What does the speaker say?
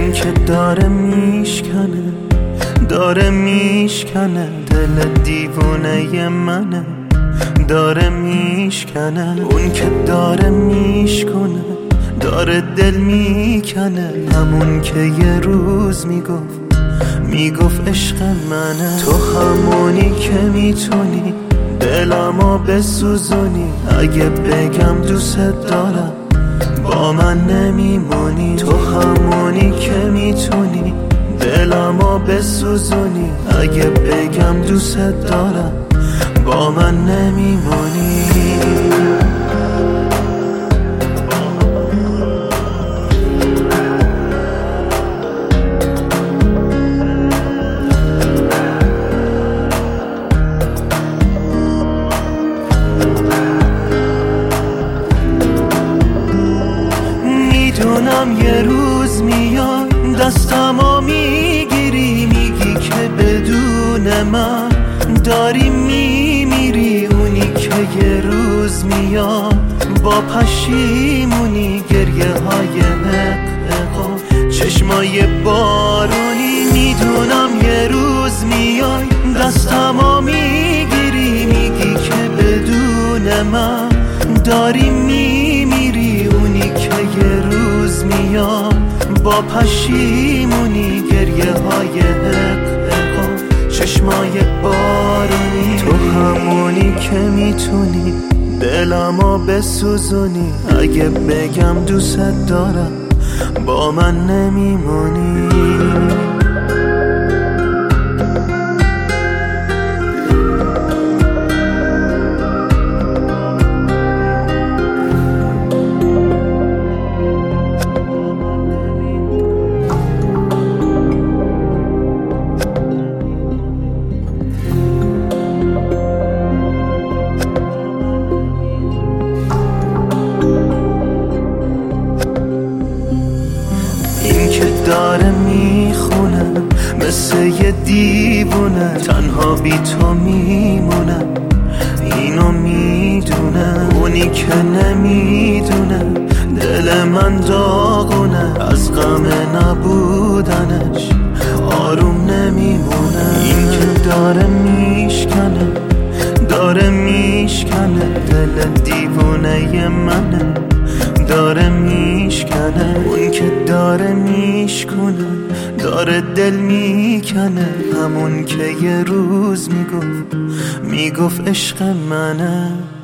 این که داره میشکنه دل دیوونه منه، داره میشکنه. اون که داره میشکنه داره دل میکنه، همون که یه روز میگفت عشق منه. تو همونی که میتونی دلمو بسوزونی، اگه بگم دوست دارم با من نمیمونی. تو همونی که میتونی دلمو بسوزونی، اگه بگم دوست دارم با من نمیمونی. میدونم یه روز میاد دستمو میگیری، میگی که بدون من داری میمیری. اونی که یه روز میاد با پشیمونی، گریه های حق چشمای بارونی. میدونم یه روز میای دستمو میگیری، میگی که بدون من داری میمیری. اونی که یه روز میاد با پشیمونی، گریه های حق چشمای بارونی. تو همونی که میتونی دلمو بسوزونی، اگه بگم دوست دارم با من نمیمونی. داره میخونه مثل یه دیوونه، تنها بی تو میمونه، اینو میدونه. اونی که نمیدونه دل من داغونه، از غم نبودنش آروم نمیمونه. این که داره میشکنه دل دیوونه منه، داره میشکنه. اون که داره میشکنه داره دل میکنه، همون که یه روز میگفت عشق منه.